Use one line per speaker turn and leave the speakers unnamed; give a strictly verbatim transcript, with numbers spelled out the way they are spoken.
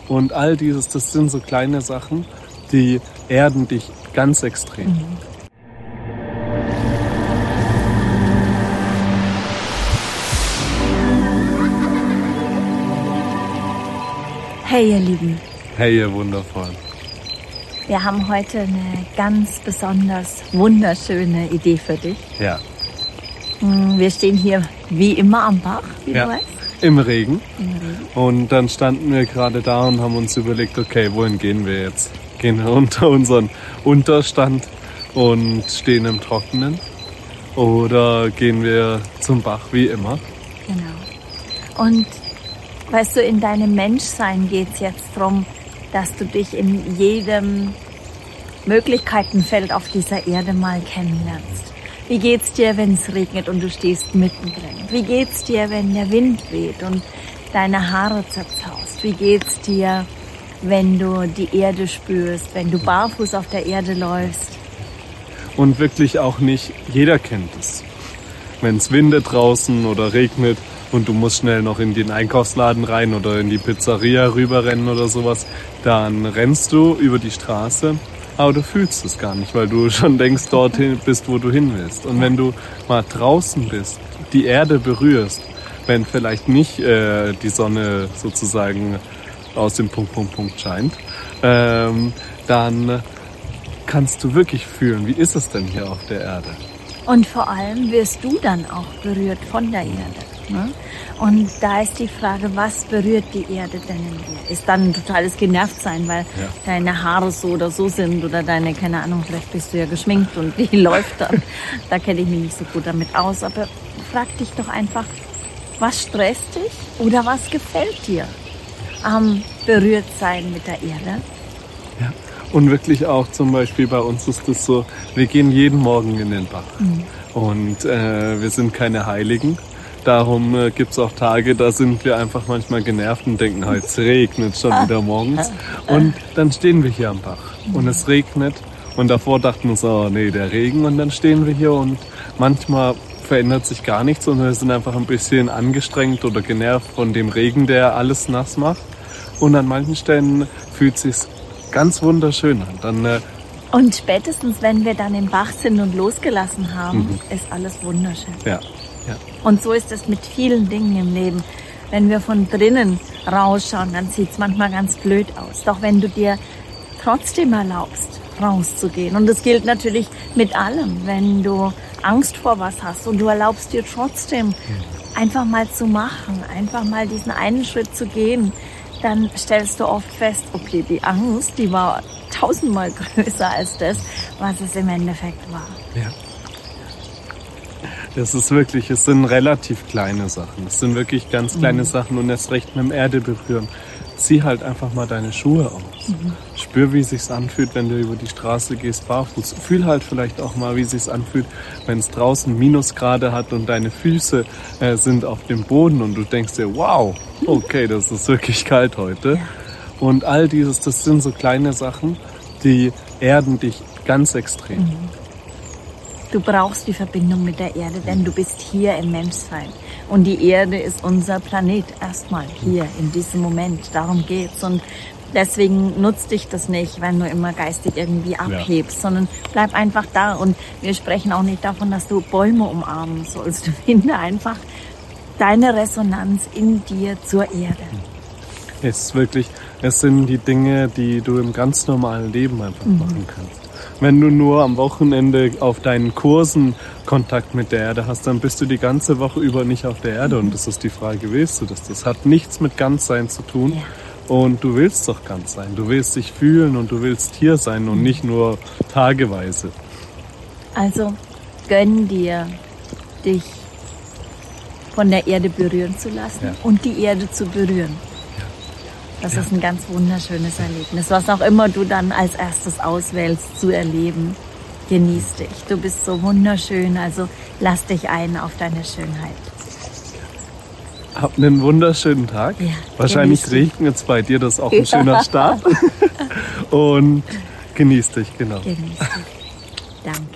Und all dieses, das sind so kleine Sachen, die erden dich ganz extrem.
Mhm. Hey ihr Lieben.
Hey ihr Wundervollen.
Wir haben heute eine ganz besonders wunderschöne Idee für dich.
Ja.
Wir stehen hier wie immer am Bach, wie
ja.
du weißt.
Im Regen.
Im Regen.
Und dann standen wir gerade da und haben uns überlegt, okay, wohin gehen wir jetzt? Gehen wir unter unseren Unterstand und stehen im Trockenen? Oder gehen wir zum Bach wie immer?
Genau. Und weißt du, in deinem Menschsein geht es jetzt darum, dass du dich in jedem Möglichkeitenfeld auf dieser Erde mal kennenlernst. Wie geht's dir, wenn es regnet und du stehst mittendrin? Wie geht's dir, wenn der Wind weht und deine Haare zerzaust? Wie geht's dir, wenn du die Erde spürst, wenn du barfuß auf der Erde läufst?
Und wirklich auch nicht jeder kennt es. Wenn es windet draußen oder regnet und du musst schnell noch in den Einkaufsladen rein oder in die Pizzeria rüberrennen oder sowas, dann rennst du über die Straße. Aber du fühlst es gar nicht, weil du schon längst dorthin bist, wo du hin willst. Und wenn du mal draußen bist, die Erde berührst, wenn vielleicht nicht äh, die Sonne sozusagen aus dem Punkt, Punkt, Punkt scheint, ähm, dann kannst du wirklich fühlen, wie ist es denn hier auf der Erde?
Und vor allem wirst du dann auch berührt von der Erde. Ne? Und da ist die Frage, was berührt die Erde denn in dir? Ist dann ein totales Genervtsein, weil ja. deine Haare so oder so sind oder deine, keine Ahnung, vielleicht bist du ja geschminkt und die läuft dann. Da kenne ich mich nicht so gut damit aus. Aber frag dich doch einfach, was stresst dich oder was gefällt dir am Berührtsein mit der Erde?
Ja. Und wirklich auch zum Beispiel bei uns ist es so, wir gehen jeden Morgen in den Bach. Mhm. Und äh, wir sind keine Heiligen. Darum äh, gibt es auch Tage, da sind wir einfach manchmal genervt und denken, heute es regnet schon wieder morgens. Und dann stehen wir hier am Bach und es regnet. Und davor dachten wir uns, oh nee, der Regen. Und dann stehen wir hier und manchmal verändert sich gar nichts und wir sind einfach ein bisschen angestrengt oder genervt von dem Regen, der alles nass macht. Und an manchen Stellen fühlt es sich ganz wunderschön an. Dann, äh,
und spätestens, wenn wir dann im Bach sind und losgelassen haben, mhm. ist alles wunderschön.
Ja. Ja.
Und so ist es mit vielen Dingen im Leben. Wenn wir von drinnen rausschauen, dann sieht es manchmal ganz blöd aus. Doch wenn du dir trotzdem erlaubst, rauszugehen, und das gilt natürlich mit allem, wenn du Angst vor was hast und du erlaubst dir trotzdem einfach mal zu machen, einfach mal diesen einen Schritt zu gehen, dann stellst du oft fest, okay, die Angst, die war tausendmal größer als das, was es im Endeffekt war.
Ja. Das ist wirklich, es sind relativ kleine Sachen. Es sind wirklich ganz kleine mhm. Sachen und erst recht mit dem Erde berühren. Zieh halt einfach mal deine Schuhe aus. Mhm. Spür, wie es sich anfühlt, wenn du über die Straße gehst, barfuß. Fühl halt vielleicht auch mal, wie es sich anfühlt, wenn es draußen Minusgrade hat und deine Füße äh, sind auf dem Boden und du denkst dir, wow, okay, das ist wirklich kalt heute. Und all dieses, das sind so kleine Sachen, die erden dich ganz extrem.
Mhm. Du brauchst die Verbindung mit der Erde, denn du bist hier im Menschsein. Und die Erde ist unser Planet erstmal hier in diesem Moment. Darum geht's. Und deswegen nutzt dich das nicht, wenn du immer geistig irgendwie abhebst, ja. sondern bleib einfach da. Und wir sprechen auch nicht davon, dass du Bäume umarmen sollst. Du finde einfach deine Resonanz in dir zur Erde.
Es ist wirklich, es sind die Dinge, die du im ganz normalen Leben einfach mhm. machen kannst. Wenn du nur am Wochenende auf deinen Kursen Kontakt mit der Erde hast, dann bist du die ganze Woche über nicht auf der Erde. Und das ist die Frage, willst du das? Das hat nichts mit Ganzsein zu tun. Ja. Und du willst doch ganz sein. Du willst dich fühlen und du willst hier sein und nicht nur tageweise.
Also gönn dir, dich von der Erde berühren zu lassen ja. und die Erde zu berühren. Das ja. ist ein ganz wunderschönes Erlebnis. Was auch immer du dann als erstes auswählst zu erleben, genieß dich. Du bist so wunderschön, also lass dich ein auf deine Schönheit.
Hab einen wunderschönen Tag. Ja, wahrscheinlich regnet es bei dir, das ist auch ein ja. schöner Start. Und genieß dich, genau.
Genieß dich. Danke.